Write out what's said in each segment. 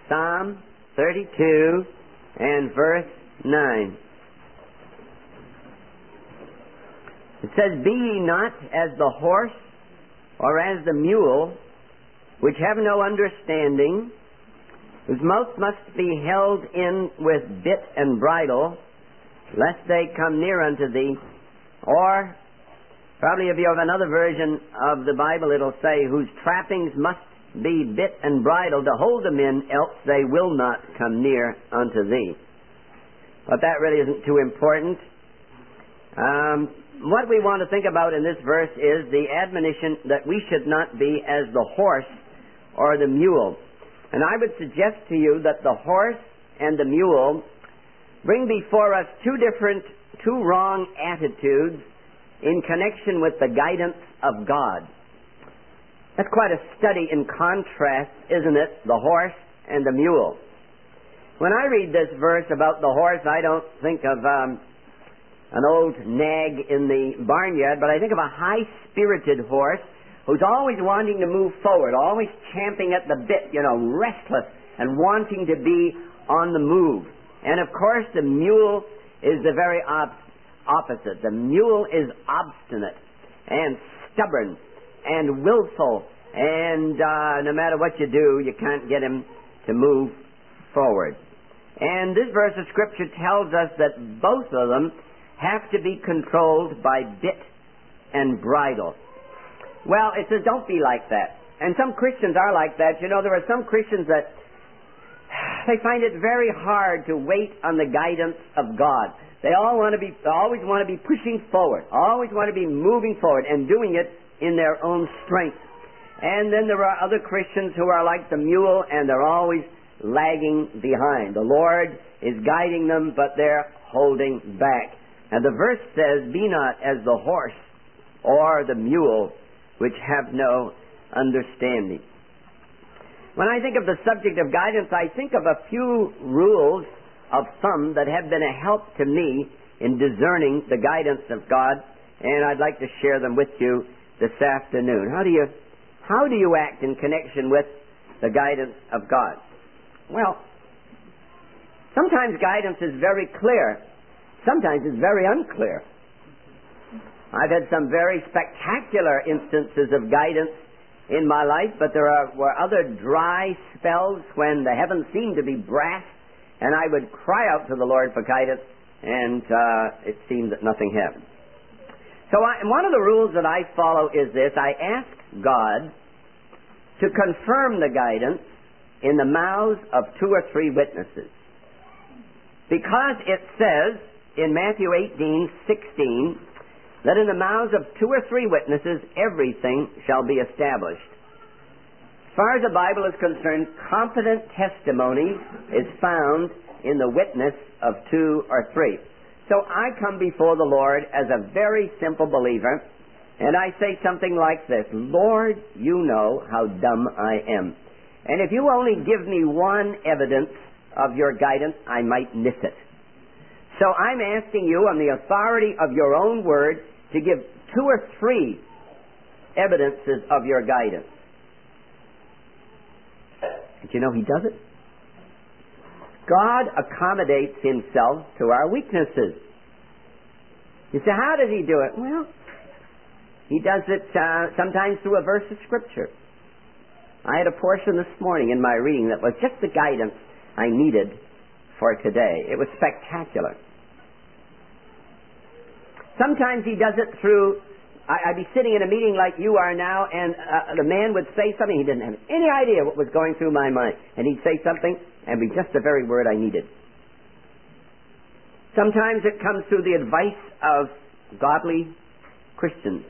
Psalm 32 and verse 9. It says, "Be ye not as the horse or as the mule, which have no understanding, whose mouth must be held in with bit and bridle, lest they come near unto thee." Or, probably if you have another version of the Bible, it'll say, "Whose trappings must be bit and bridle to hold them in, else they will not come near unto thee." But that really isn't too important. What we want to think about in this verse is the admonition that we should not be as the horse or the mule. And I would suggest to you that the horse and the mule bring before us two wrong attitudes in connection with the guidance of God. That's quite a study in contrast, isn't it? The horse and the mule. When I read this verse about the horse, I don't think of an old nag in the barnyard, but I think of a high-spirited horse who's always wanting to move forward, always champing at the bit, restless and wanting to be on the move. And of course, the mule is the very opposite. The mule is obstinate and stubborn and willful, and no matter what you do, you can't get him to move forward. And this verse of Scripture tells us that both of them have to be controlled by bit and bridle. Well, it says don't be like that. And some Christians are like that. There are some Christians that they find it very hard to wait on the guidance of God. They always want to be pushing forward, always want to be moving forward and doing it in their own strength. And then there are other Christians who are like the mule, and they're always lagging behind. The Lord is guiding them, but they're holding back. And the verse says, "Be not as the horse or the mule, which have no understanding." When I think of the subject of guidance, I think of a few rules of thumb that have been a help to me in discerning the guidance of God, and I'd like to share them with you this afternoon. How do you act in connection with the guidance of God? Well, sometimes guidance is very clear. Sometimes it's very unclear. I've had some very spectacular instances of guidance in my life, but there were other dry spells when the heavens seemed to be brass, and I would cry out to the Lord for guidance, and it seemed that nothing happened. So one of the rules that I follow is this: I ask God to confirm the guidance in the mouths of 2 or 3 witnesses. Because it says in Matthew 18:16 that in the mouths of 2 or 3 witnesses everything shall be established. As far as the Bible is concerned, competent testimony is found in the witness of 2 or 3. So I come before the Lord as a very simple believer, and I say something like this: "Lord, you know how dumb I am. And if you only give me one evidence of your guidance, I might miss it. So I'm asking you, on the authority of your own word, to give 2 or 3 evidences of your guidance." And He does it. God accommodates Himself to our weaknesses. You say, how does He do it? Well, He does it sometimes through a verse of Scripture. I had a portion this morning in my reading that was just the guidance I needed for today. It was spectacular. Sometimes He does it through, I'd be sitting in a meeting like you are now, and the man would say something. He didn't have any idea what was going through my mind. And he'd say something, and be just the very word I needed. Sometimes it comes through the advice of godly Christians.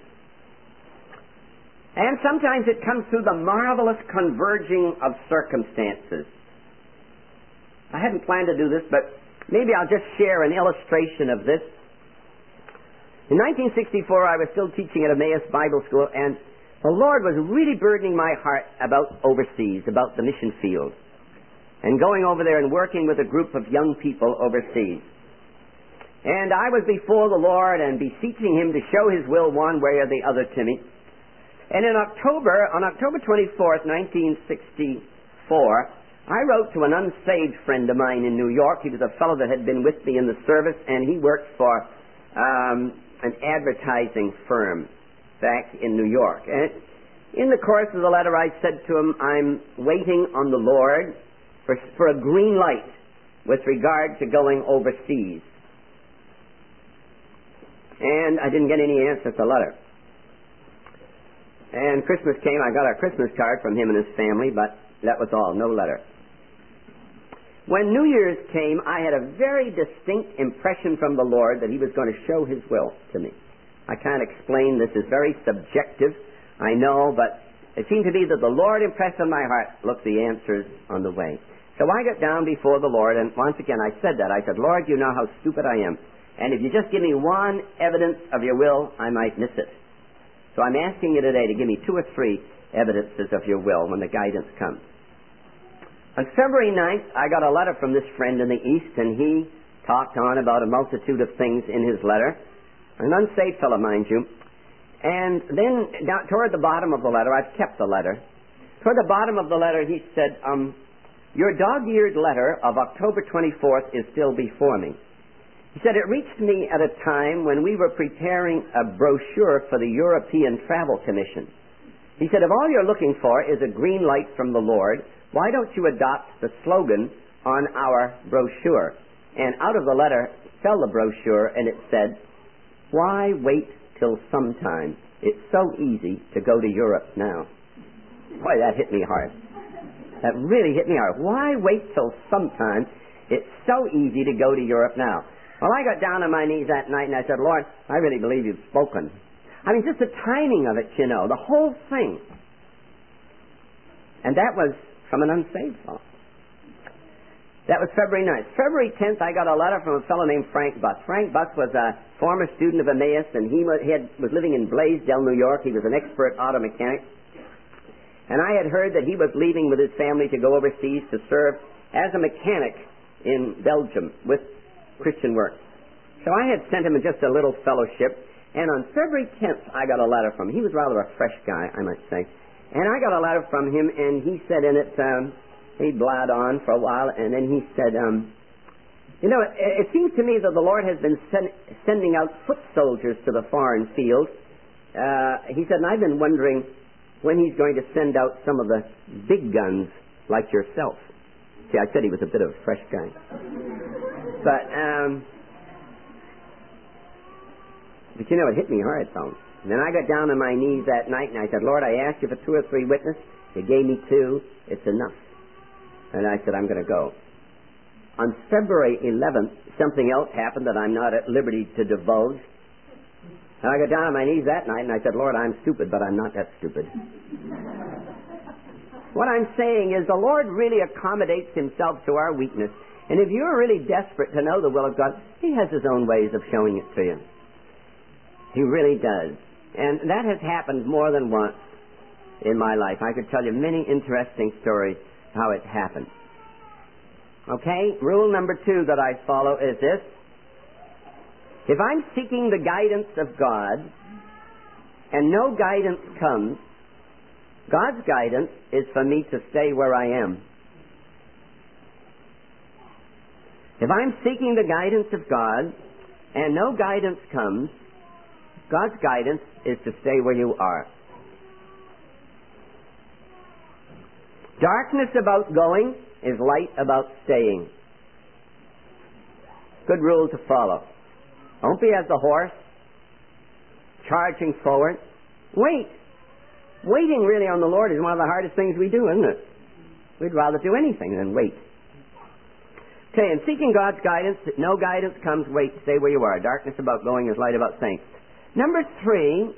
And sometimes it comes through the marvelous converging of circumstances. I hadn't planned to do this, but maybe I'll just share an illustration of this. In 1964, I was still teaching at Emmaus Bible School, and the Lord was really burdening my heart about overseas, about the mission field, and going over there and working with a group of young people overseas. And I was before the Lord and beseeching Him to show His will one way or the other to me. And on October 24th, 1964, I wrote to an unsaved friend of mine in New York. He was a fellow that had been with me in the service, and he worked for an advertising firm back in New York. And in the course of the letter, I said to him, I'm waiting on the Lord for a green light with regard to going overseas. And I didn't get any answer to the letter. And Christmas came, I got a Christmas card from him and his family, but that was all, no letter. When New Year's came, I had a very distinct impression from the Lord that He was going to show His will to me. I can't explain, this is very subjective, I know, but it seemed to be that the Lord impressed on my heart, look, the answer's on the way. So I got down before the Lord, and once again I said that. I said, Lord, you know how stupid I am. And if you just give me one evidence of your will, I might miss it. So I'm asking you today to give me 2 or 3 evidences of your will when the guidance comes. On February 9th, I got a letter from this friend in the East, and he talked on about a multitude of things in his letter. An unsaved fellow, mind you. And then, down toward the bottom of the letter, I've kept the letter. Toward the bottom of the letter, he said, your dog-eared letter of October 24th is still before me. He said, it reached me at a time when we were preparing a brochure for the European Travel Commission. He said, if all you're looking for is a green light from the Lord, why don't you adopt the slogan on our brochure? And out of the letter fell the brochure, and it said, why wait till sometime? It's so easy to go to Europe now. Boy, that hit me hard. That really hit me hard. Why wait till sometime? It's so easy to go to Europe now. Well, I got down on my knees that night and I said, Lord, I really believe You've spoken. I mean, just the timing of it, you know, the whole thing. And that was from an unsaved fellow. That was February 9th. February 10th, I got a letter from a fellow named Frank Butts. Frank Butts was a former student of Emmaus, and he was living in Blaisdell, New York. He was an expert auto mechanic. And I had heard that he was leaving with his family to go overseas to serve as a mechanic in Belgium with Christian work. So I had sent him just a little fellowship, and on February 10th, I got a letter from him. He was rather a fresh guy, I might say. And I got a letter from him, and he said in it, he blabbed on for a while, and then he said, you know, it seems to me that the Lord has been sending out foot soldiers to the foreign field. He said, and I've been wondering when He's going to send out some of the big guns like yourself. See, I said he was a bit of a fresh guy. But you know, it hit me hard, though. And then I got down on my knees that night, and I said, Lord, I asked You for 2 or 3 witnesses. You gave me 2. It's enough. And I said, I'm going to go. On February 11th, something else happened that I'm not at liberty to divulge. And I got down on my knees that night, and I said, Lord, I'm stupid, but I'm not that stupid. What I'm saying is the Lord really accommodates Himself to our weakness. And if you're really desperate to know the will of God, He has His own ways of showing it to you. He really does. And that has happened more than once in my life. I could tell you many interesting stories how it happened. Okay? Rule number 2 that I follow is this. If I'm seeking the guidance of God and no guidance comes, God's guidance is for me to stay where I am. If I'm seeking the guidance of God and no guidance comes, God's guidance is to stay where you are. Darkness about going is light about staying. Good rule to follow. Don't be as the horse, charging forward. Wait. Waiting really on the Lord is one of the hardest things we do, isn't it? We'd rather do anything than wait. Okay, in seeking God's guidance, if no guidance comes, wait, stay where you are. Darkness about going is light about staying. Number 3,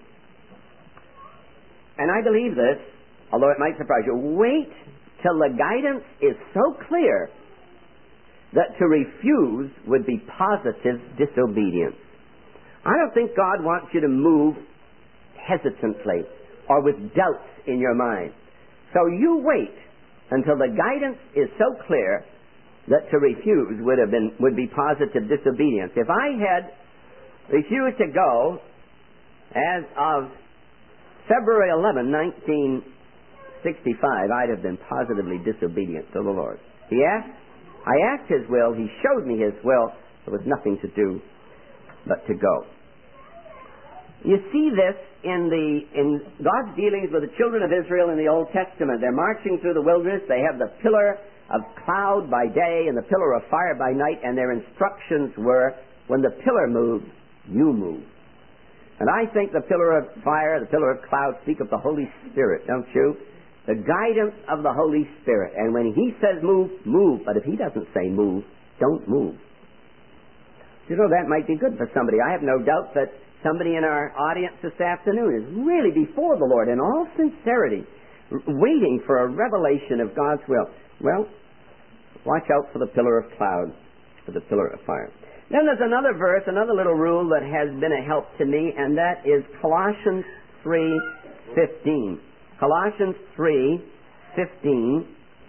and I believe this, although it might surprise you, wait till the guidance is so clear that to refuse would be positive disobedience. I don't think God wants you to move hesitantly or with doubts in your mind. So you wait until the guidance is so clear that to refuse would be positive disobedience. If I had refused to go as of February 11, 65, I'd have been positively disobedient to the Lord. I asked His will. He showed me His will. There was nothing to do but to go. You see this in God's dealings with the children of Israel in the Old Testament. They're marching through the wilderness. They have the pillar of cloud by day and the pillar of fire by night, and their instructions were, when the pillar moves, you move. And I think the pillar of fire, the pillar of cloud speak of the Holy Spirit, don't you? The guidance of the Holy Spirit. And when He says move, move. But if He doesn't say move, don't move. You know, that might be good for somebody. I have no doubt that somebody in our audience this afternoon is really before the Lord in all sincerity, waiting for a revelation of God's will. Well, watch out for the pillar of cloud, for the pillar of fire. Then there's another verse, another little rule that has been a help to me, and that is Colossians 3:15. Colossians 3:15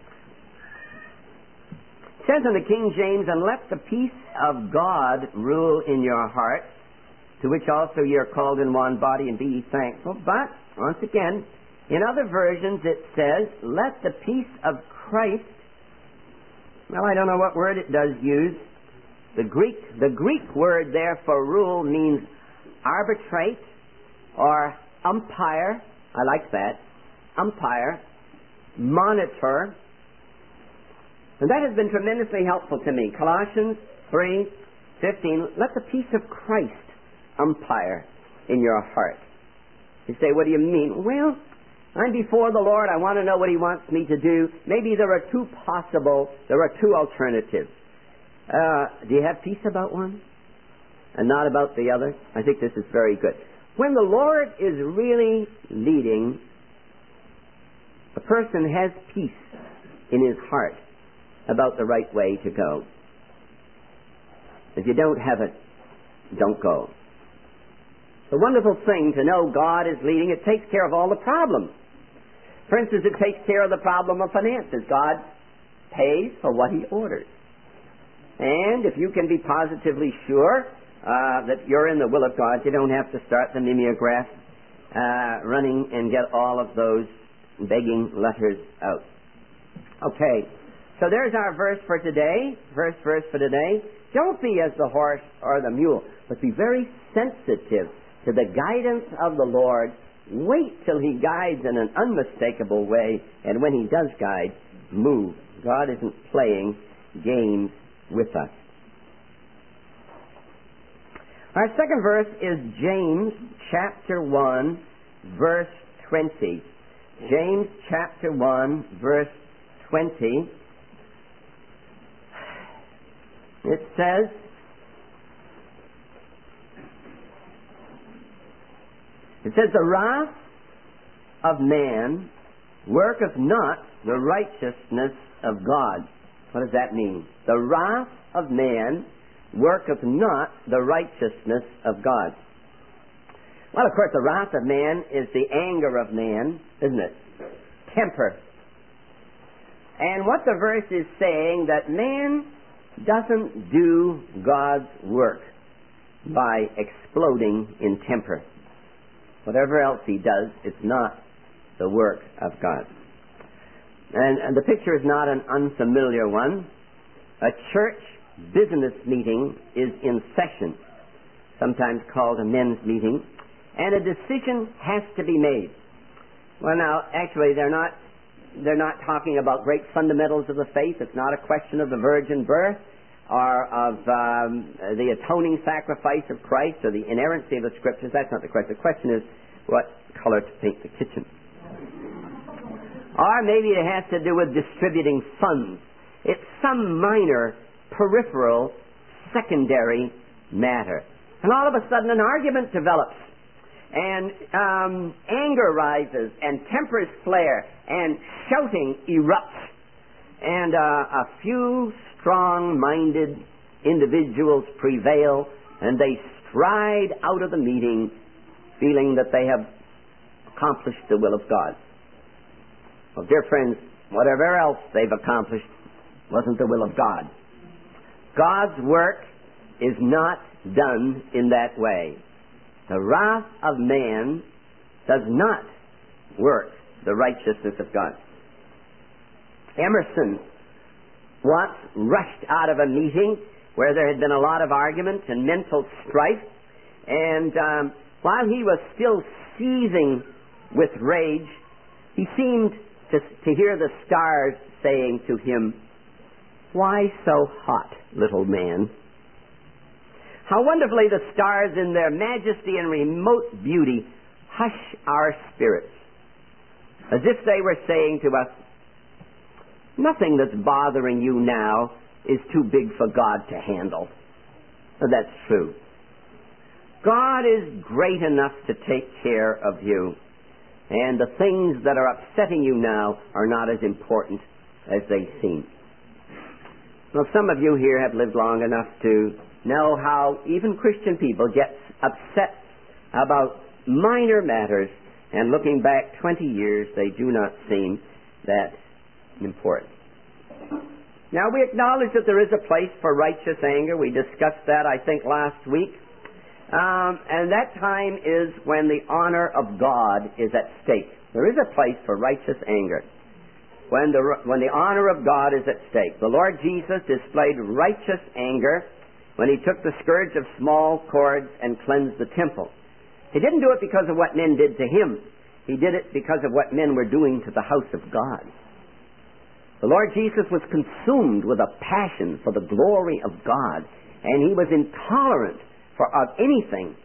says in the King James, "And let the peace of God rule in your hearts, to which also ye are called in one body, and be ye thankful." But, once again, in other versions it says, "Let the peace of Christ," well, I don't know what word it does use. The Greek word there for rule means arbitrate or umpire. I like that. Umpire. Monitor. And that has been tremendously helpful to me. Colossians 3:15, let the peace of Christ umpire in your heart. You say, what do you mean? Well, I'm before the Lord. I want to know what He wants me to do. Maybe there are two alternatives. Do you have peace about one and not about the other? I think this is very good. When the Lord is really leading, a person has peace in his heart about the right way to go. If you don't have it, don't go. It's a wonderful thing to know God is leading. It takes care of all the problems. For instance, it takes care of the problem of finances. God pays for what He orders. And if you can be positively sure that you're in the will of God, you don't have to start the mimeograph running and get all of those begging letters out. Okay, so there's our verse for today. Verse for today. Don't be as the horse or the mule, but be very sensitive to the guidance of the Lord. Wait till He guides in an unmistakable way, and when He does guide, move. God isn't playing games with us. Our second verse is James chapter 1, verse 20. James chapter 1, verse 20. It says, "The wrath of man worketh not the righteousness of God." What does that mean? The wrath of man worketh not the righteousness of God. Well, of course, the wrath of man is the anger of man, isn't it? Temper. And what the verse is saying, that man doesn't do God's work by exploding in temper. Whatever else he does, it's not the work of God. And the picture is not an unfamiliar one. A church business meeting is in session, sometimes called a men's meeting, and a decision has to be made. Well, now, actually, they're not talking about great fundamentals of the faith. It's not a question of the virgin birth or of the atoning sacrifice of Christ or the inerrancy of the Scriptures. That's not the question. The question is what color to paint the kitchen. Or maybe it has to do with distributing funds. It's some minor, peripheral, secondary matter. And all of a sudden an argument develops. And anger rises, and tempers flare, and shouting erupts. And a few strong-minded individuals prevail, and they stride out of the meeting feeling that they have accomplished the will of God. Well, dear friends, whatever else they've accomplished wasn't the will of God. God's work is not done in that way. The wrath of man does not work the righteousness of God. Emerson once rushed out of a meeting where there had been a lot of argument and mental strife, and while he was still seething with rage, he seemed to hear the stars saying to him, "Why so hot, little man?" How wonderfully the stars in their majesty and remote beauty hush our spirits, as if they were saying to us, nothing that's bothering you now is too big for God to handle. That's true. God is great enough to take care of you, and the things that are upsetting you now are not as important as they seem. Well, some of you here have lived long enough to know how even Christian people get upset about minor matters, and looking back 20 years, they do not seem that important. Now, we acknowledge that there is a place for righteous anger. We discussed that, I think, last week. And that time is when the honor of God is at stake. There is a place for righteous anger when the honor of God is at stake. The Lord Jesus displayed righteous anger when he took the scourge of small cords and cleansed the temple. He didn't do it because of what men did to him. He did it because of what men were doing to the house of God. The Lord Jesus was consumed with a passion for the glory of God, and he was intolerant of anything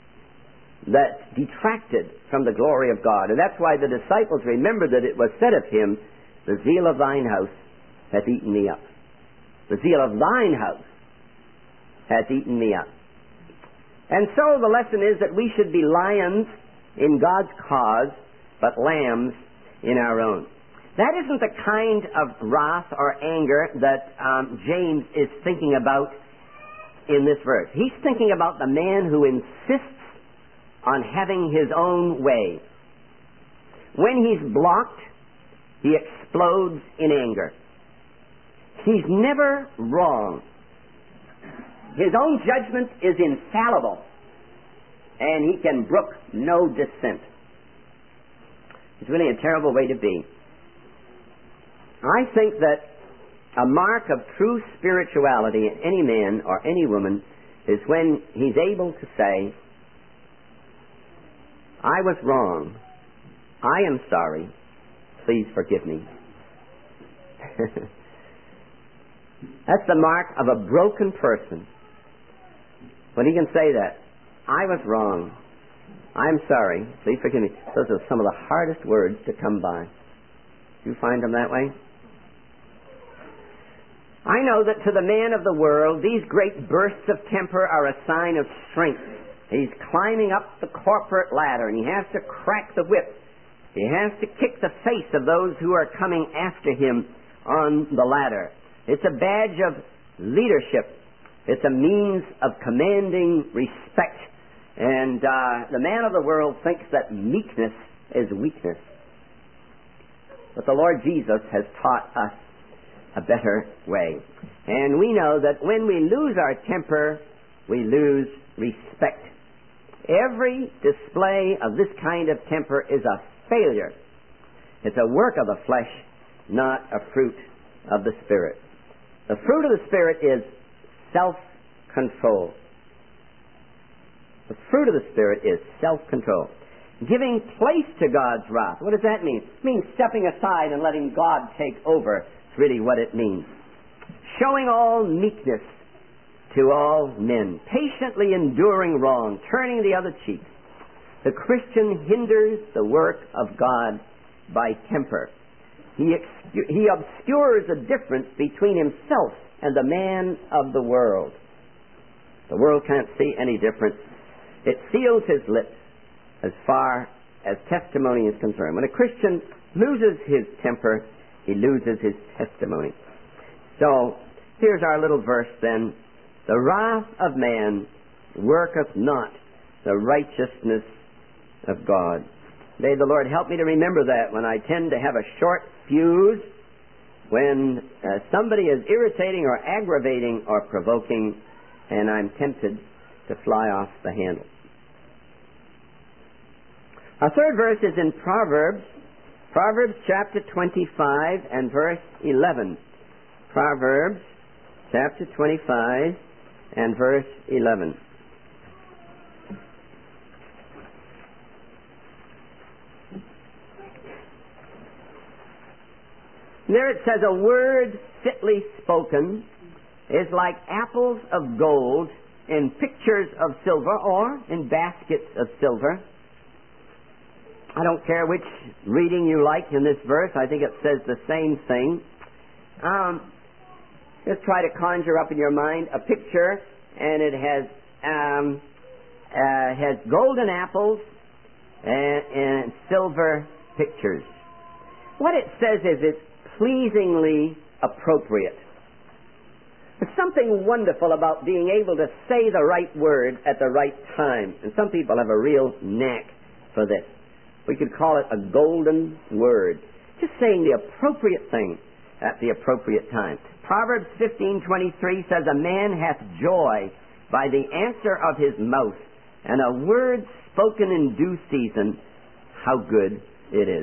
that detracted from the glory of God. And that's why the disciples remembered that it was said of him, "The zeal of thine house hath eaten me up." The zeal of thine house hath eaten me up. And so the lesson is that we should be lions in God's cause, but lambs in our own. That isn't the kind of wrath or anger that James is thinking about in this verse. He's thinking about the man who insists on having his own way. When he's blocked, he explodes in anger. He's never wrong. His own judgment is infallible, and he can brook no dissent. It's really a terrible way to be. I think that a mark of true spirituality in any man or any woman is when he's able to say, "I was wrong. I am sorry. Please forgive me." That's the mark of a broken person. When he can say that, "I was wrong. I'm sorry. Please forgive me." Those are some of the hardest words to come by. You find them that way? I know that to the man of the world, these great bursts of temper are a sign of strength. He's climbing up the corporate ladder, and he has to crack the whip. He has to kick the face of those who are coming after him on the ladder. It's a badge of leadership. It's a means of commanding respect. And the man of the world thinks that meekness is weakness. But the Lord Jesus has taught us a better way. And we know that when we lose our temper, we lose respect. Every display of this kind of temper is a failure. It's a work of the flesh, not a fruit of the Spirit. The fruit of the Spirit is self-control. The fruit of the Spirit is self-control. Giving place to God's wrath. What does that mean? It means stepping aside and letting God take over. It's really what it means. Showing all meekness to all men. Patiently enduring wrong. Turning the other cheek. The Christian hinders the work of God by temper. He obscures the difference between himself and the man of the world. The world can't see any difference. It seals his lips as far as testimony is concerned. When a Christian loses his temper, he loses his testimony. So, here's our little verse then. The wrath of man worketh not the righteousness of God. May the Lord help me to remember that when I tend to have a short fuse, when somebody is irritating or aggravating or provoking, and I'm tempted to fly off the handle. Our third verse is in Proverbs Proverbs chapter 25 and verse 11. Proverbs chapter 25 and verse 11. There it says, a word fitly spoken is like apples of gold in pictures of silver or in baskets of silver. I don't care which reading you like in this verse. I think it says the same thing. Just try to conjure up in your mind a picture, and it has golden apples and silver pictures. What it says is it's pleasingly appropriate. There's something wonderful about being able to say the right word at the right time. And some people have a real knack for this. We could call it a golden word. Just saying the appropriate thing at the appropriate time. Proverbs 15:23 says, a man hath joy by the answer of his mouth, and a word spoken in due season, how good it is.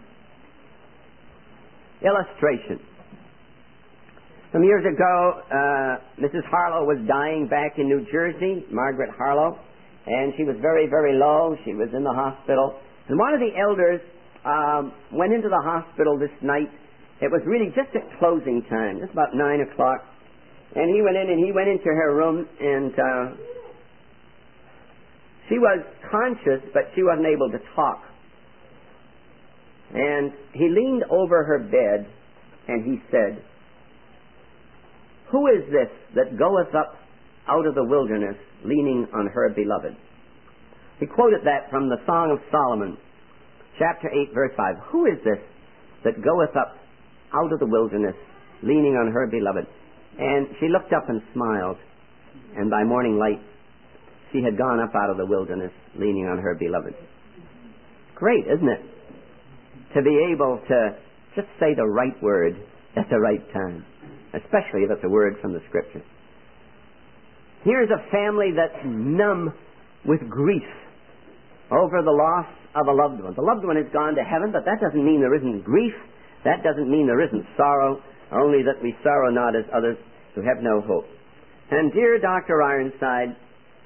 Illustration. Some years ago, Mrs. Harlow was dying back in New Jersey, Margaret Harlow, and she was very, very low. She was in the hospital. And one of the elders went into the hospital this night. It was really just at closing time, just about 9 o'clock. And he went into her room, and she was conscious, but she wasn't able to talk. And he leaned over her bed, and he said, who is this that goeth up out of the wilderness, leaning on her beloved? He quoted that from the Song of Solomon, chapter 8, verse 5. Who is this that goeth up out of the wilderness, leaning on her beloved? And she looked up and smiled, and by morning light, she had gone up out of the wilderness, leaning on her beloved. Great, isn't it? To be able to just say the right word at the right time, especially if it's a word from the Scripture. Here's a family that's numb with grief over the loss of a loved one. The loved one has gone to heaven, but that doesn't mean there isn't grief. That doesn't mean there isn't sorrow, only that we sorrow not as others who have no hope. And dear Dr. Ironside,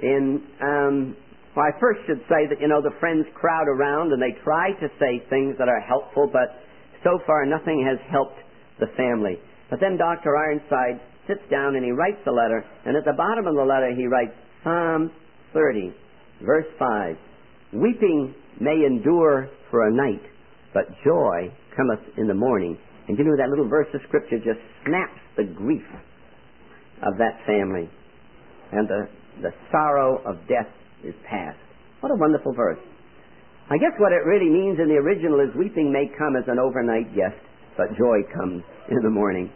I first should say that, the friends crowd around and they try to say things that are helpful, but so far nothing has helped the family. But then Dr. Ironside sits down and he writes a letter, and at the bottom of the letter he writes Psalm 30, verse 5. Weeping may endure for a night, but joy cometh in the morning. And that little verse of Scripture just snaps the grief of that family. And the sorrow of death is past. What a wonderful verse. I guess what it really means in the original is weeping may come as an overnight guest, but joy comes in the morning.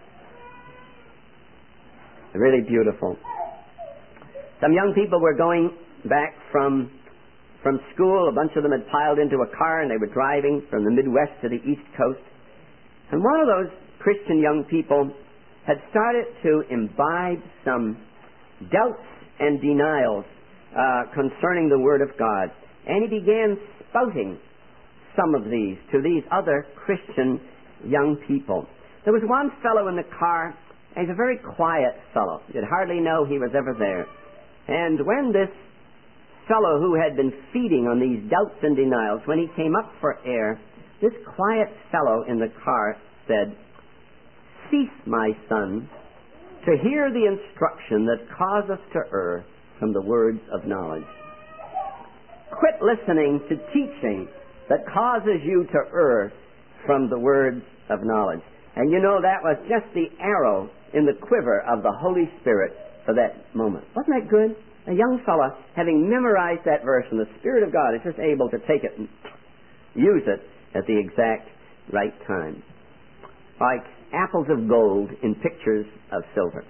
Really beautiful. Some young people were going back from school. A bunch of them had piled into a car and they were driving from the Midwest to the East Coast. And one of those Christian young people had started to imbibe some doubts and denials concerning the Word of God. And he began spouting some of these to these other Christian young people. There was one fellow in the car, and he's a very quiet fellow. You'd hardly know he was ever there. And when this fellow who had been feeding on these doubts and denials, when he came up for air, this quiet fellow in the car said, cease, my son, to hear the instruction that causeth to err from the words of knowledge. Quit listening to teaching that causes you to err from the words of knowledge. And that was just the arrow in the quiver of the Holy Spirit for that moment. Wasn't that good? A young fella, having memorized that verse, and the Spirit of God is just able to take it and use it at the exact right time. Like apples of gold in pictures of silver.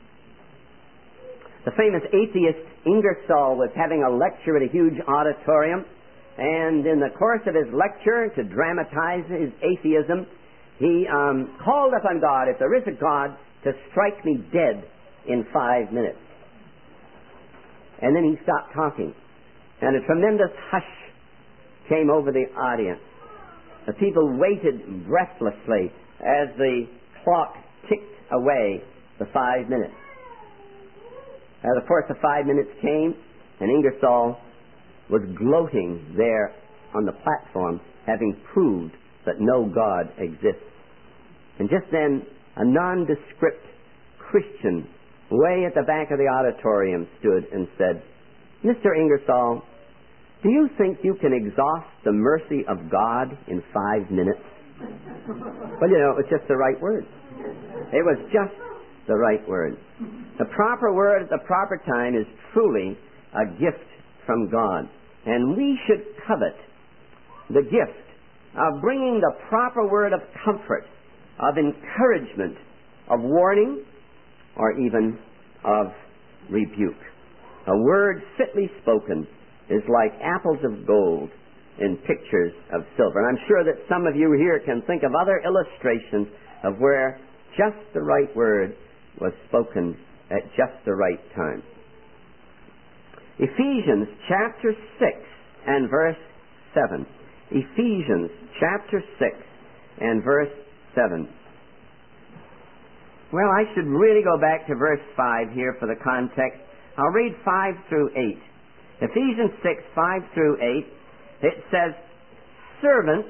The famous atheist Ingersoll was having a lecture at a huge auditorium, and in the course of his lecture, to dramatize his atheism, he called upon God, if there is a God, to strike me dead in 5 minutes. And then he stopped talking, and a tremendous hush came over the audience. The people waited breathlessly as the clock ticked away the 5 minutes. As of course the 5 minutes came, and Ingersoll was gloating there on the platform, having proved that no God exists. And just then, a nondescript Christian way at the back of the auditorium stood and said, "Mr. Ingersoll, do you think you can exhaust the mercy of God in 5 minutes?" Well, you know, it was just the right word. It was just the right word. The proper word at the proper time is truly a gift from God. And we should covet the gift of bringing the proper word of comfort, of encouragement, of warning, or even of rebuke. A word fitly spoken is like apples of gold in pictures of silver. And I'm sure that some of you here can think of other illustrations of where just the right word was spoken at just the right time. Ephesians chapter 6 and verse 7. Ephesians chapter 6 and verse 7. Well, I should really go back to verse 5 here for the context. I'll read 5 through 8. Ephesians 6, 5 through 8. It says, "Servants,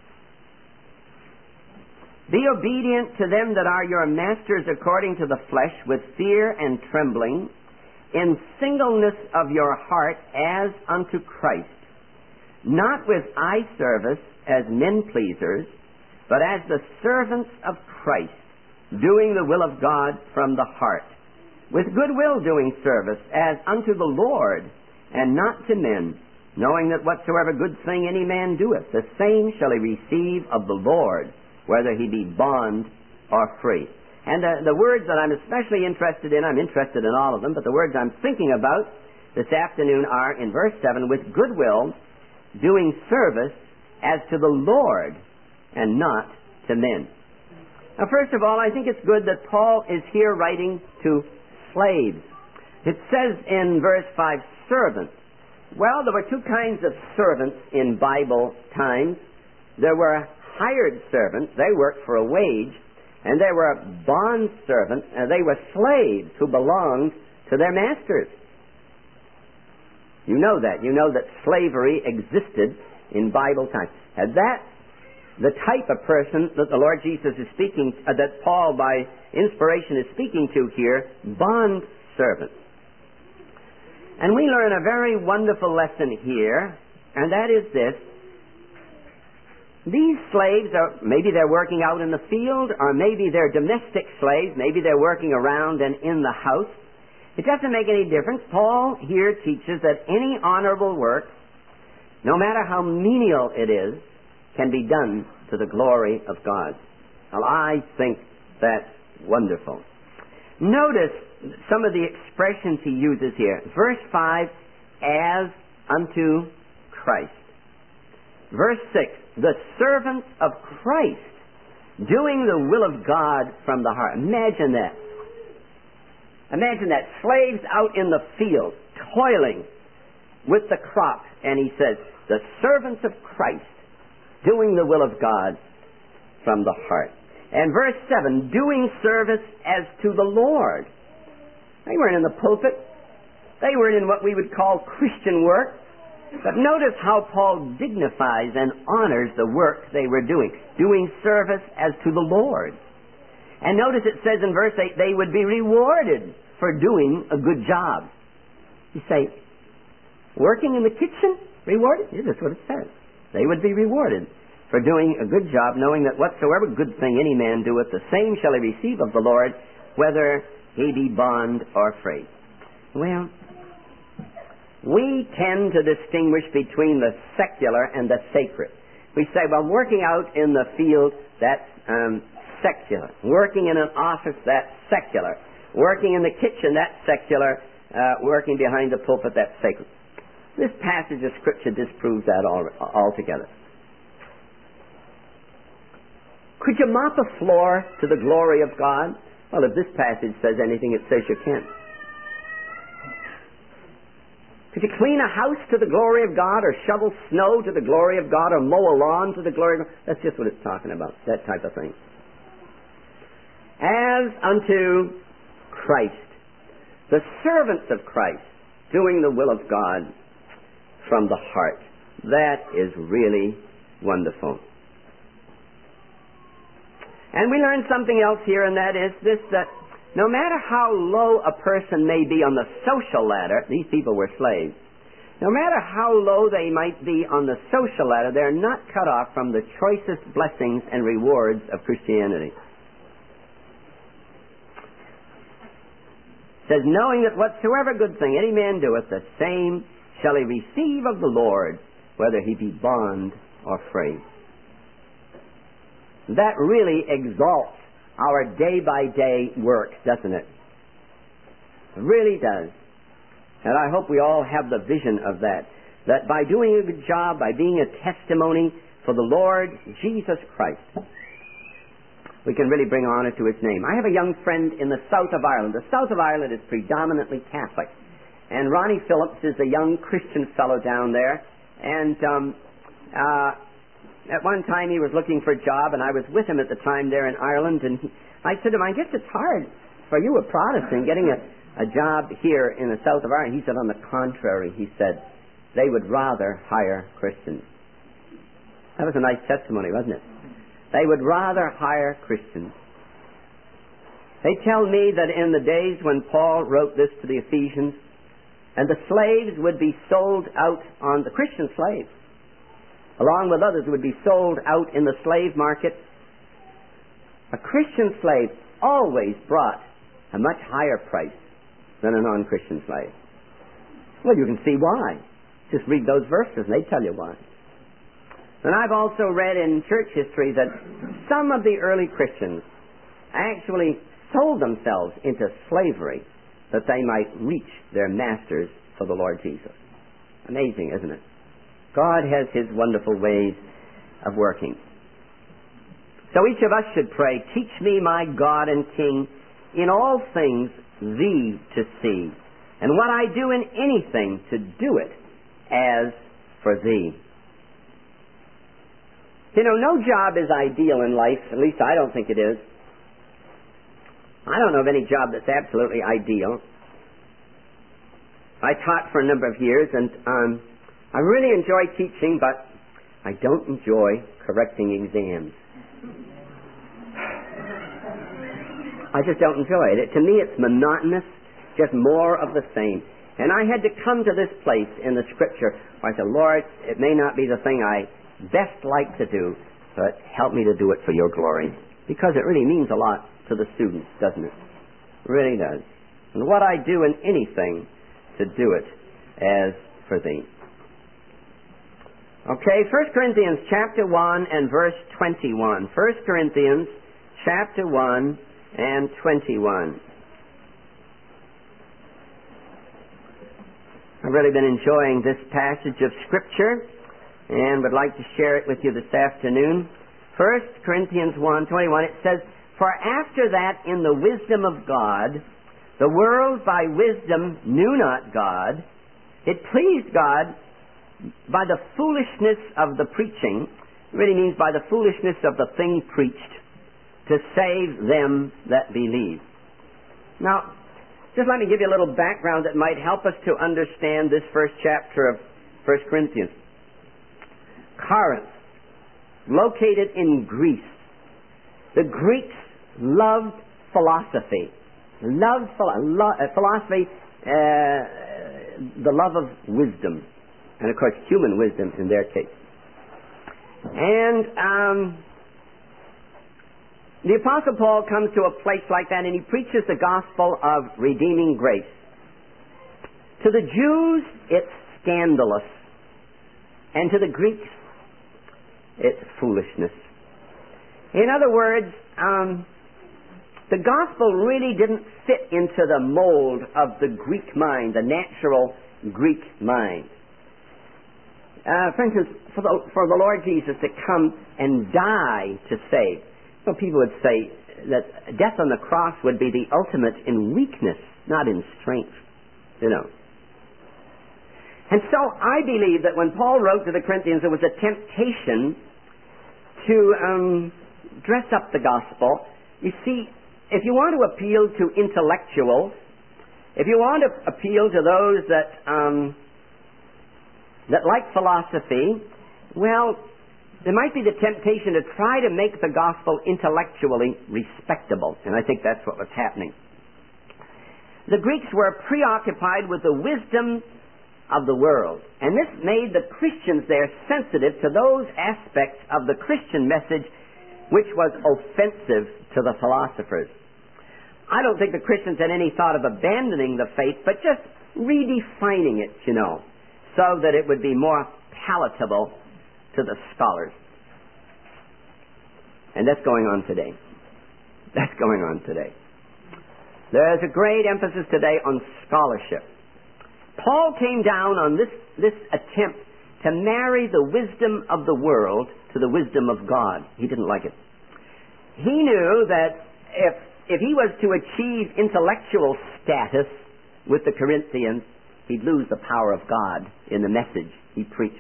be obedient to them that are your masters according to the flesh, with fear and trembling, in singleness of your heart as unto Christ, not with eye service as men pleasers, but as the servants of Christ, doing the will of God from the heart, with good will doing service as unto the Lord, and not to men, knowing that whatsoever good thing any man doeth, the same shall he receive of the Lord, whether he be bond or free." And the words that I'm especially interested in, I'm interested in all of them, but the words I'm thinking about this afternoon are in verse 7, "with good will doing service as to the Lord, and not to men." Now, first of all, I think it's good that Paul is here writing to slaves. It says in verse 5, "servants." Well, there were two kinds of servants in Bible times. There were hired servants. They worked for a wage. And there were bond servants. They were slaves who belonged to their masters. You know that. You know that slavery existed in Bible times. And that's the type of person that the Lord Jesus is speaking, that Paul by inspiration is speaking to here, bond servants. And we learn a very wonderful lesson here, and that is this. These slaves maybe they're working out in the field, or maybe they're domestic slaves, maybe they're working around and in the house. It doesn't make any difference. Paul here teaches that any honorable work, no matter how menial it is, can be done to the glory of God. Well, I think that's wonderful. Notice some of the expressions he uses here. Verse 5, "as unto Christ." Verse 6, "the servants of Christ, doing the will of God from the heart." Imagine that. Imagine that. Slaves out in the field, toiling with the crops. And he says, "the servants of Christ, doing the will of God from the heart." And verse 7, "doing service as to the Lord." They weren't in the pulpit. They weren't in what we would call Christian work. But notice how Paul dignifies and honors the work they were doing. Doing service as to the Lord. And notice it says in verse 8, they would be rewarded for doing a good job. You say, working in the kitchen? Rewarded? Yeah, that's what it says. They would be rewarded for doing a good job, knowing that whatsoever good thing any man doeth, the same shall he receive of the Lord, whether he be bond or free. Well, we tend to distinguish between the secular and the sacred. We say, well, working out in the field, that's secular. Working in an office, that's secular. Working in the kitchen, that's secular. Working behind the pulpit, that's sacred. This passage of Scripture disproves that altogether. Could you mop a floor to the glory of God? Well, if this passage says anything, it says you can't. Could you clean a house to the glory of God, or shovel snow to the glory of God, or mow a lawn to the glory of God? That's just what it's talking about, that type of thing. As unto Christ, the servants of Christ, doing the will of God from the heart. That is really wonderful. And we learn something else here, and that is this, that no matter how low a person may be on the social ladder, these people were slaves, no matter how low they might be on the social ladder, they're not cut off from the choicest blessings and rewards of Christianity. It says, knowing that whatsoever good thing any man doeth, the same shall he receive of the Lord, whether he be bond or free. That really exalts our day-by-day work, doesn't it? It really does. And I hope we all have the vision of that. That by doing a good job, by being a testimony for the Lord Jesus Christ, we can really bring honor to His name. I have a young friend in the south of Ireland. The south of Ireland is predominantly Catholic. And Ronnie Phillips is a young Christian fellow down there. And at one time he was looking for a job, and I was with him at the time there in Ireland. And I said to him, I guess it's hard for you, a Protestant, getting a job here in the south of Ireland. He said, on the contrary, he said, they would rather hire Christians. That was a nice testimony, wasn't it? They would rather hire Christians. They tell me that in the days when Paul wrote this to the Ephesians, and the slaves would be sold out on the Christian slaves, along with others would be sold out in the slave market, a Christian slave always brought a much higher price than a non-Christian slave. Well, you can see why. Just read those verses and they tell you why. And I've also read in church history that some of the early Christians actually sold themselves into slavery that they might reach their masters for the Lord Jesus. Amazing, isn't it? God has His wonderful ways of working. So each of us should pray, teach me, my God and King, in all things Thee to see, and what I do in anything to do it as for Thee. You know, no job is ideal in life, at least I don't think it is. I don't know of any job that's absolutely ideal. I taught for a number of years, and I really enjoy teaching, but I don't enjoy correcting exams. I just don't enjoy it. To me, it's monotonous, just more of the same. And I had to come to this place in the Scripture where I said, Lord, it may not be the thing I best like to do, but help me to do it for Your glory. Because it really means a lot to the students, doesn't it? It really does. And what I do in anything, to do it as for Thee. Okay, 1 Corinthians chapter 1 and verse 21. 1 Corinthians chapter 1 and 21. I've really been enjoying this passage of Scripture and would like to share it with you this afternoon. 1 Corinthians 1:21, it says, For after that in the wisdom of God, the world by wisdom knew not God. It pleased God by the foolishness of the preaching, it really means by the foolishness of the thing preached, to save them that believe. Now, just let me give you a little background that might help us to understand this first chapter of 1 Corinthians. Corinth, located in Greece. The Greeks loved philosophy. Philosophy, the love of wisdom. And of course, human wisdom in their case. And the Apostle Paul comes to a place like that and he preaches the gospel of redeeming grace. To the Jews, it's scandalous. And to the Greeks, it's foolishness. In other words, the gospel really didn't fit into the mold of the Greek mind, the natural Greek mind. For instance, for the Lord Jesus to come and die to save. So people would say that death on the cross would be the ultimate in weakness, not in strength. You know. And so I believe that when Paul wrote to the Corinthians, there was a temptation to dress up the gospel. You see, if you want to appeal to intellectuals, if you want to appeal to those that like philosophy, well, there might be the temptation to try to make the gospel intellectually respectable. And I think that's what was happening. The Greeks were preoccupied with the wisdom of the world. And this made the Christians there sensitive to those aspects of the Christian message which was offensive to the philosophers. I don't think the Christians had any thought of abandoning the faith, but just redefining it, so that it would be more palatable to the scholars. And that's going on today. That's going on today. There's a great emphasis today on scholarship. Paul came down on this attempt to marry the wisdom of the world to the wisdom of God. He didn't like it. He knew that if he was to achieve intellectual status with the Corinthians, he'd lose the power of God in the message he preached.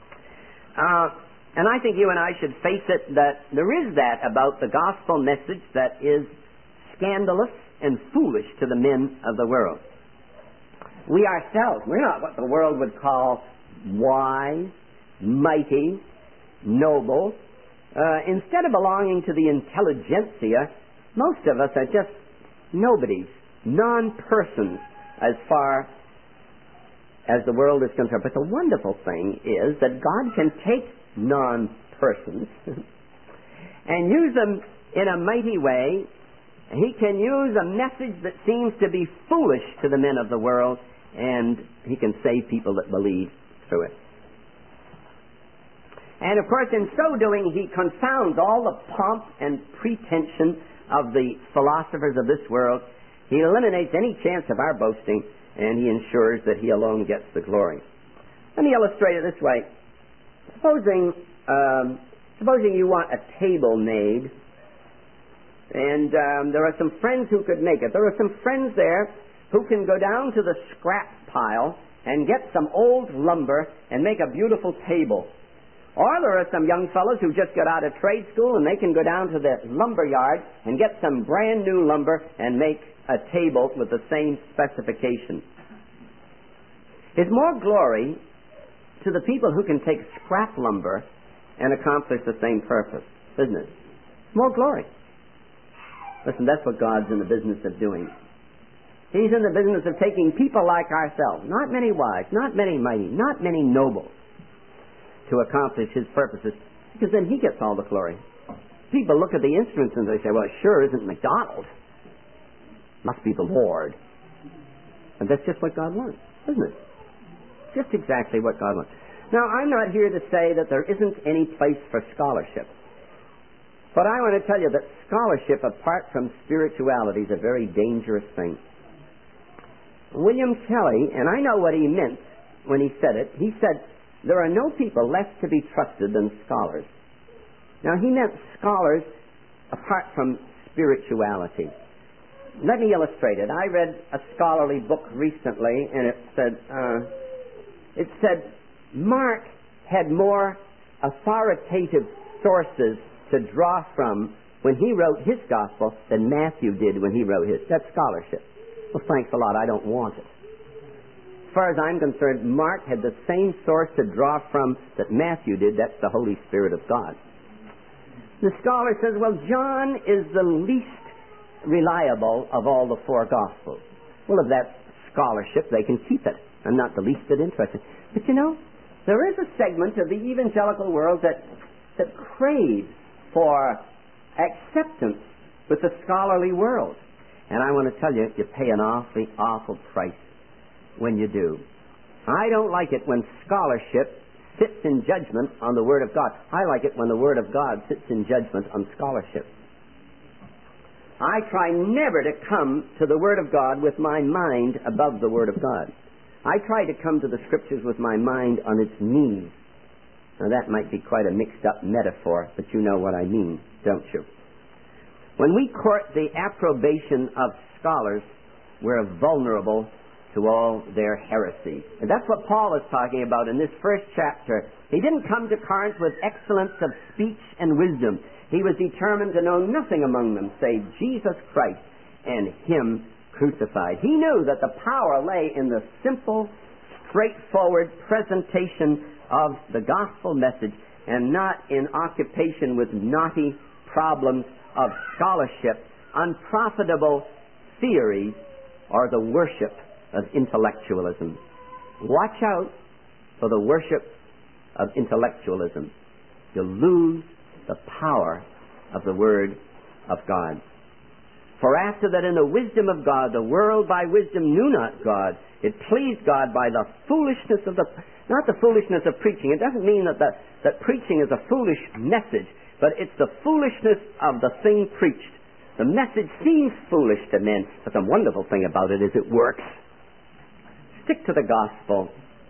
And I think you and I should face it that there is that about the gospel message that is scandalous and foolish to the men of the world. We ourselves, we're not what the world would call wise, mighty, noble. Instead of belonging to the intelligentsia, most of us are just nobodies, non-persons as far as the world is concerned. But the wonderful thing is that God can take non-persons and use them in a mighty way. He can use a message that seems to be foolish to the men of the world, and he can save people that believe through it. And of course, in so doing, he confounds all the pomp and pretension of the philosophers of this world. He eliminates any chance of our boasting, and he ensures that he alone gets the glory. Let me illustrate it this way. Supposing you want a table made, and there are some friends who could make it. There are some friends there who can go down to the scrap pile and get some old lumber and make a beautiful table. Or there are some young fellows who just got out of trade school and they can go down to the lumber yard and get some brand new lumber and make a table with the same specifications. It's more glory to the people who can take scrap lumber and accomplish the same purpose, isn't it? More glory. Listen, that's what God's in the business of doing. He's in the business of taking people like ourselves, not many wise, not many mighty, not many nobles, to accomplish his purposes, because then he gets all the glory. People look at the instruments and they say, well, it sure isn't McDonald. Must be the Lord. And that's just what God wants, isn't it? Just exactly what God wants. Now, I'm not here to say that there isn't any place for scholarship. But I want to tell you that scholarship, apart from spirituality, is a very dangerous thing. William Kelly, and I know what he meant when he said it, he said, there are no people less to be trusted than scholars. Now, he meant scholars apart from spirituality. Let me illustrate it. I read a scholarly book recently, and it said Mark had more authoritative sources to draw from when he wrote his gospel than Matthew did when he wrote his. That's scholarship. Well, thanks a lot. I don't want it. As far as I'm concerned, Mark had the same source to draw from that Matthew did. That's the Holy Spirit of God. The scholar says, well, John is the least reliable of all the four Gospels. Well, if that's scholarship, they can keep it. I'm not the least bit interested. But there is a segment of the evangelical world that craves for acceptance with the scholarly world. And I want to tell you, you pay an awfully awful price when you do. I don't like it when scholarship sits in judgment on the Word of God. I like it when the Word of God sits in judgment on scholarship. I try never to come to the Word of God with my mind above the Word of God. I try to come to the Scriptures with my mind on its knees. Now that might be quite a mixed up metaphor, but you know what I mean, don't you? When we court the approbation of scholars, we're vulnerable to all their heresy. And that's what Paul is talking about in this first chapter. He didn't come to Corinth with excellence of speech and wisdom. He was determined to know nothing among them save Jesus Christ and Him crucified. He knew that the power lay in the simple, straightforward presentation of the gospel message and not in occupation with knotty problems of scholarship, unprofitable theories, or the worship of intellectualism. Watch out for the worship of intellectualism. You'll lose the power of the Word of God. For after that in the wisdom of God, the world by wisdom knew not God, it pleased God by the foolishness of not the foolishness of preaching. It doesn't mean that preaching is a foolish message, but it's the foolishness of the thing preached. The message seems foolish to men, but the wonderful thing about it is it works. Stick to the gospel.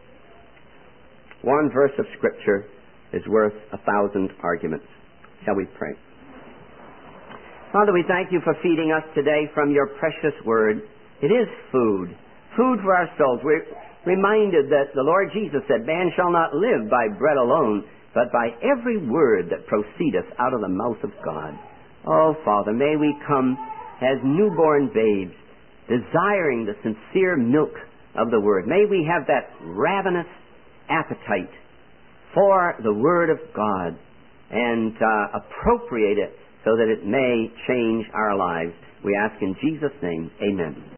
One verse of Scripture is worth 1,000 arguments. Shall we pray? Father, we thank you for feeding us today from your precious word. It is food for our souls. We're reminded that the Lord Jesus said, man shall not live by bread alone, but by every word that proceedeth out of the mouth of God. Oh, Father, may we come as newborn babes, desiring the sincere milk of the Word. May we have that ravenous appetite for the Word of God and appropriate it so that it may change our lives. We ask in Jesus' name, amen.